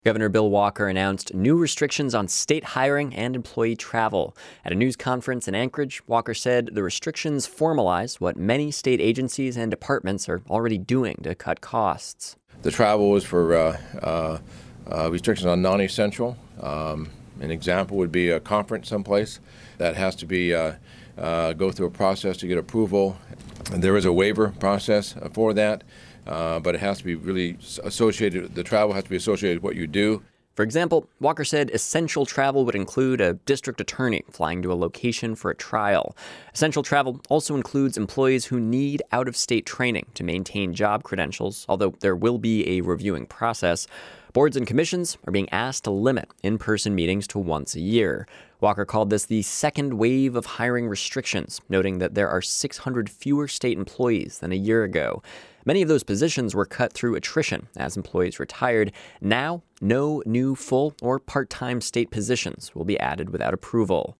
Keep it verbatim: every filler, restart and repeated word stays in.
Governor Bill Walker announced new restrictions on state hiring and employee travel. At a news conference in Anchorage, Walker said the restrictions formalize what many state agencies and departments are already doing to cut costs. The travel is for uh, uh, uh, restrictions on non-essential. Um, an example would be a conference someplace that has to be uh, uh, go through a process to get approval. And there is a waiver process for that. Uh, but it has to be really associated, the travel has to be associated with what you do. For example, Walker said essential travel would include a district attorney flying to a location for a trial. Essential travel also includes employees who need out-of-state training to maintain job credentials, although there will be a reviewing process. Boards and commissions are being asked to limit in-person meetings to once a year. Walker called this the second wave of hiring restrictions, noting that there are six hundred fewer state employees than a year ago. Many of those positions were cut through attrition as employees retired. Now, no new full or part-time state positions will be added without approval.